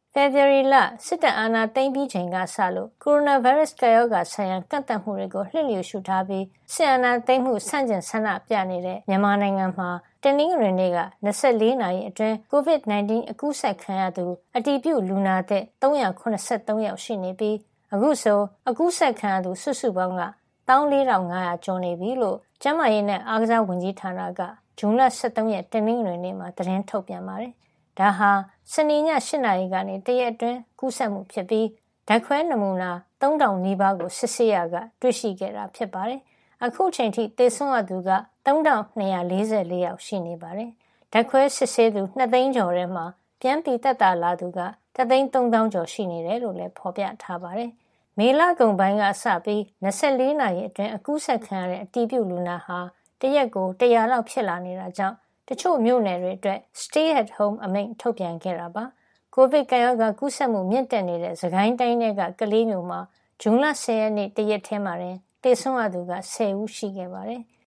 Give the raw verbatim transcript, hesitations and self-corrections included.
ဖေဖော်ဝါရီလစစ်တပ်အာဏာသိမ်းပြီးချိန်ကစလို့ကိုရိုနာဗိုင်းရပ်စ်ကပ်ရောဂါဆိုင်ရာကန့်သတ်မှုတွေကိုလှစ်လျူရှုထားပြီးစစ်အာဏာသိမ်းမှုဆန့်ကျင်ဆန္ဒပြနေတဲ့မြန်မာနိုင်ငံမှာတနင်္ဂနွေနေ့က၂၄နာရီအတွင်း ကိုဗစ် ၁၉ အကူးစက်ခံရသူအတည်ပြုလူနာသစ်၃၇၃ယောက်ရှိနေပြီးအခုဆိုအကူးစက်ခံရသူစုစုပေါင်းက၁၄၅၀၀ကျော်နေပြီလို့ကျန်းမာရေးနဲ့အားကစားဝန်ကြီးဌာနကဇွန်လ၁၃ရက်တနင်္ဂနွေနေ့မှာသတင်းထုတ်ပြန်ပါတယ်။ဒါဟာစနေည၈နာရီကနေတရက်အတွင်းကူးစက်မှုဖြစ်ပြီးဓာတ်ခွဲနမူနာ၃ထောင်နီးပါးကိုစစ်ဆေးရကတွေ့ရှိခဲ့တာဖြစ်ပါတယ်။အခုချိန်ထိသေဆုံးရသူက၃ထောင်၂၄၄ယောက်ရှိနေပါတယ်။ဓာတ်ခွဲစစ်ဆေးသူ၂သိန်းကျော်ထဲမှာပြန်ပြီးသက်သာလာသူကတသိန်း၃သောင်းကျော်ရှိနေတယ်လို့လည်းဖော်ပြထားပါတယ်။မေလကုန်ပိုင်းကစပြီး၂၄နာရီအတွင်းအကူးစက်ခံရတဲ့အတည်ပြုလူနာဟာတရက်ကိုတရာလောက်ဖြစ်လာနေတာကြောင့်တချို့မြို့နယ်တွေအတွက် Stay at Home အမိန့်ထုတ်ပြန်ခဲ့တာပါ။ကိုဗစ်ကပ်ရောဂါကူးစက်မှုမြင့်တက်နေတဲ့စကိုင်းတိုင်းထဲကကလေးမျိုးမှာဇွန်လ၁၀ရက်နေ့တရက်ထဲမှာတင်သေဆုံးရသူက၁၀ဦးရှိခဲ့ပါတယ်။